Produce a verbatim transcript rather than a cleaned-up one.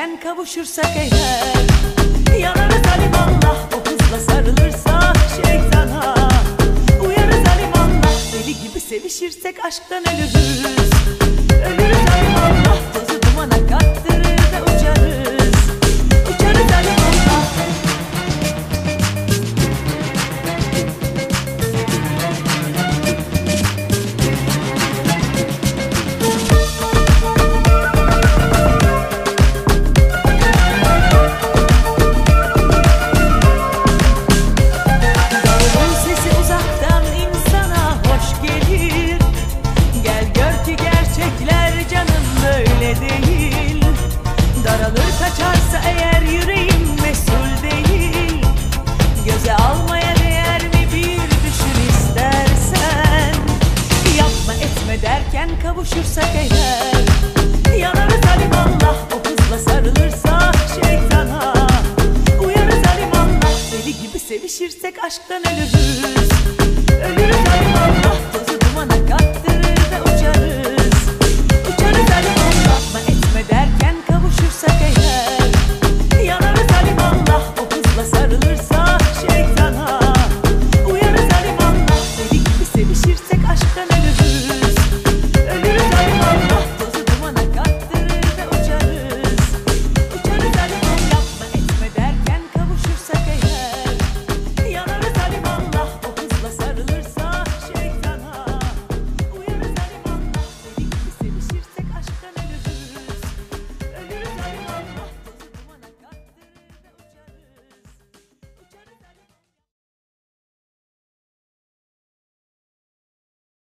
derken kavuşursak eğer, yanarız alimallah, o hızla sarılırsa şeytana. Uyarız alimallah, deli gibi sevişirsek aşktan ölürüz. Ölürüz alimallah, tozu dumana kattırır da uçarız. Uçarız alimallah. Daralır kaçarsa eğer yüreğim mesul değil. Göze almaya değer mi bir düşün istersen. Yapma etme derken kavuşursak eğer, yanarız alimallah, o hızla sarılırsa şeytana. Uyarız alimallah, deli gibi sevişirsek aşktan ölürüz. Ölürüz alimallah, tozu